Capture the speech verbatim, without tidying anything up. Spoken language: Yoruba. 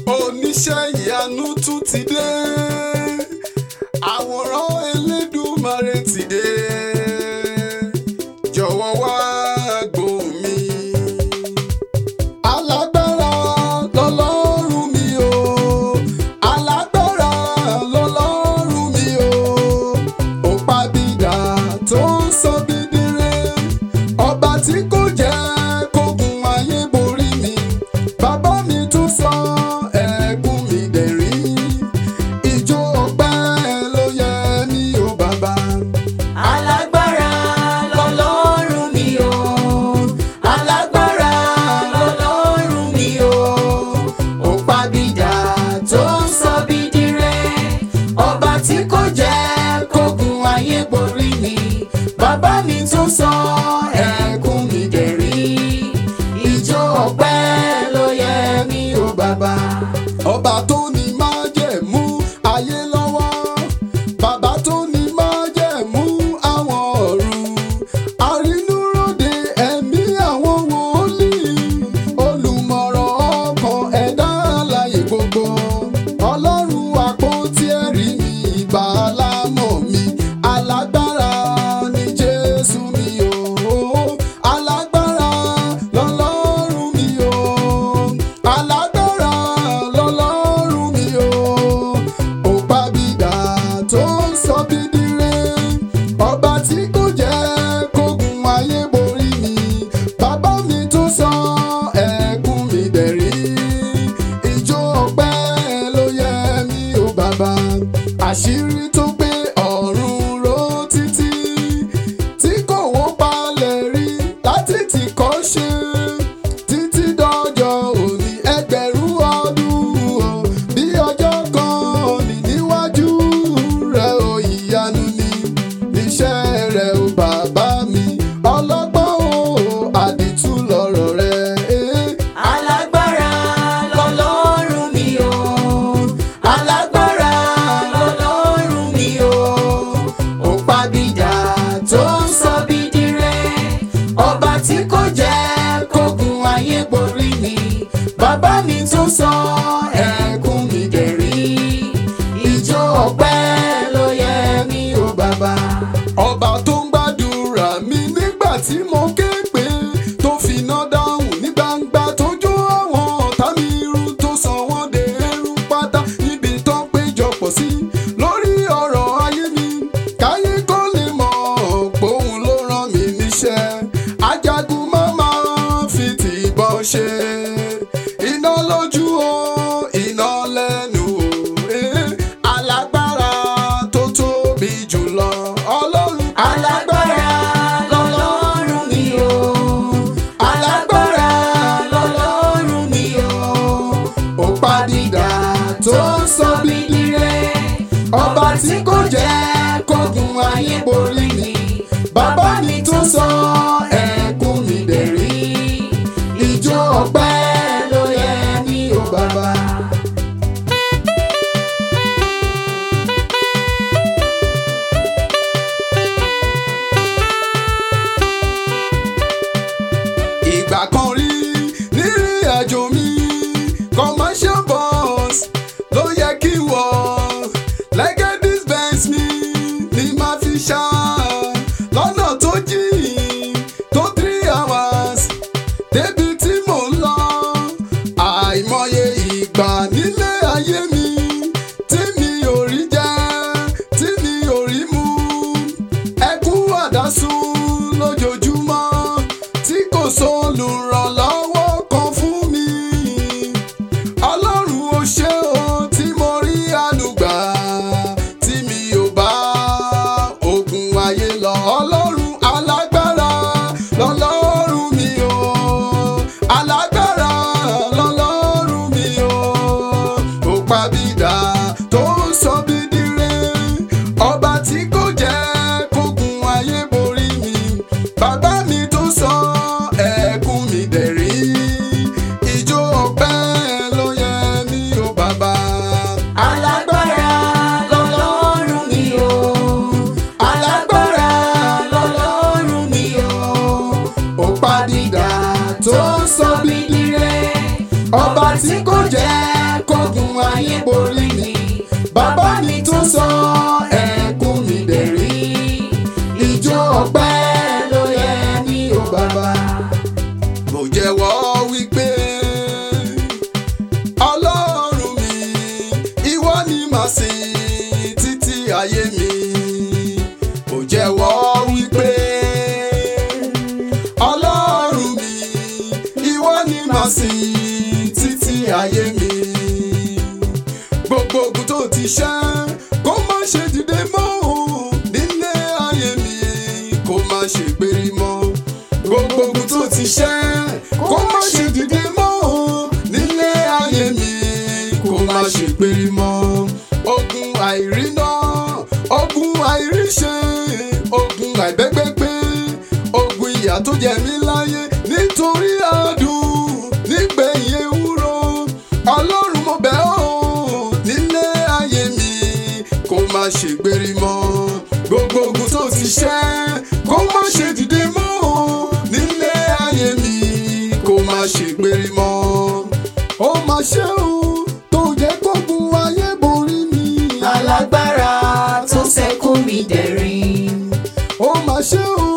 Oníṣẹ́ ìyanu tún ti dé, àwòrán Elédùmarè ti dé, jọ̀wọ́ wá gbóhùn mi. Alágbára lọ́lọ́run mi o, alágbára lọ́lọ́run mi o, òpàbídà tó ń sọ bídire, ọba tí kò jẹ́ kógun ayé borí mi, bàbá mi tún sọ ẹ̀gún mi dẹ̀rín, ìjó ọpẹ́ ló yẹ mí o bàbá. Alágbára lọ́lọ́run mi o, alágbára lọ́lọ́run mi o, òpàbídà tó ń sọ bídire, ọba tí kò jẹ́ kógun ayé borí mi, bàbá mi tún sọ ẹ̀gún mi dẹ̀rín, ìjó ọpẹ́ ló yẹ mí o bàbá. Ọba tó ní májẹ̀mú ayé lọ́wọ́, bàbá tó ní májẹ̀mú àwọn ọ̀run, àrínúróde ẹ̀mí àwọn wòlíì, olùmọ̀ràn ọkàn ẹ̀dá alààyè gbogbo, ọlọ́run àpótí ẹ̀rí mi, ìbà alámọ̀ mi, alágbára ni Jésù mi o, alágbára lọ́lọ́run mi o, alágbára lọ́lọ́run mi o, òpàbídà tó ń sọ bídire, ọba tí kò jẹ́ kógun ayé borí mi, bàbá mi tó sọ ẹ̀gún mi dẹ̀rín, ìjó ọpẹ́ ló yẹ mí o bàbá. Àṣírí tó gbé ọ̀run ró títí, tí kò wó palẹ̀ rí láti tí kò ṣe, títí dọ́jọ́ òní ẹgbẹ̀rún ọdún o, bí ọjọ́ kan ní níwájú rẹ̀ o, ìyanu ni níṣẹ́ rẹ̀ o bàbá mi, ọlọ́gbọ́n o, àdìtú lọ̀rọ̀ rẹ̀. Alágbára lọ́lọ́run mi o, alágbára lọ́lọ́run mi o, òpàbídà tó ń sọ bídire, ọba tí kò jẹ́ kógun ayé borí mi, bàbá mi tó sọ ẹ̀gún mi dẹ̀rín, ìjó ọpẹ́ ló yẹ mí o bàbá. Ọba tó ń gbàdúrà mi nígbà tí mo ké pè, tó finá dáhùn ní gbangba, tó jó àwọn ọ̀tá mi run, tó sọ wọ́n dèrú pátá níbi tó ń péjọpọ̀ sí, lórí ọ̀rọ̀ ayé mi, káyé kó lè mọ̀ póun ló rán mi níṣẹ́, ajagun má máa fi tìbọn ṣe, iná lójú o, iná lẹ́nu o, eh, alágbára tó tóbi jùlọ, ọlọ́run. Alágbára lọ́lọ́run mi o, alágbára lọ́lọ́run mi o, Òpàbídà tó ń sọ bídire, ọba tí kò jẹ́ kógun ayé borí mi, bàbá mi tó sọ ẹ̀gún mi dẹ̀rín, ìjó ọpẹ́ ló yẹ mí o bàbá. Ìgbà kan rí nírìn àjò mi, commercial bus ló yẹ kí n wọ̀, Legacy Benz mi ni màá fi ṣá, lọ́nà tó jìn tó three hours débi tí mò ń lọ, àìmọye ìgbà nílé ayé mi tí mi ò rí jẹ, tí mi ò rí mu, ẹkún àdásùn lójoojúmọ́, tí kò sólùrànlọ́wọ́ kan fún mi, ọlọ́run ó ṣé o tí mo rí àánú gbà, tí mi ò bá ogun ayé lọ, ọlọ́run alágbára lọ́lọ́run mi o, alágbára lọ́lọ́run mi o, òpàbídà tó ń sọ bídire, ọba tí kò jẹ́ kógun ayé borí mi, bàbá mi tó sọ ẹ̀gún mi dẹ̀rín, ìjó ọpẹ́ ló yẹ mí o bàbá. Alágbára lọ́lọ́run mi o, alágbára lọ́lọ́run mi o, òpàbídà tó ń sọ bídire, ọba tí kò jẹ́ kó ayé borí mi. Bàbá mi tó sọ ẹkún mi dẹ̀rín. Ìjó ọpẹ́ ló yẹ ní o bàbá. Mo jẹ́wọ́ wípé Ọlọ́run mi, ìwọ ni màá sìn títí ayé mi. Mo jẹ́wọ́ wípé Ọlọ́run mi, ìwọ ni màá sìn títí ayé mi. Gbogbo ogun tó ti ṣẹ́ kó má ṣe dìde mọ́ nílé ayé mi, kó má ṣe gbérí mọ́. Gbogbo ogun tó ti ṣẹ́ kó má ṣe dìde mọ́ nílé ayé mi, kó má ṣe gbérí mọ́. Ogun àìríná, ogun àìríṣẹ́, ogun àìbẹ́gbẹ́gbẹ́, ogun ìyà tó jẹ mí láyé nítorí adùn nígbẹ̀yìn ewúro. Ọlọ́run mo bẹ̀ ọ́ nílé ayé mi, kó má ṣe gbérí mọ́. Gbogbo ogun tó ti ṣẹ́ kó má ṣe dìde mọ́ nílé ayé mi, kó má ṣe gbérí mọ́. Ó mà ṣe o tó jẹ́ kógun ayé borí mi. Alágbára tó sẹ́kún mi dẹ̀rín. Ó mà ṣe o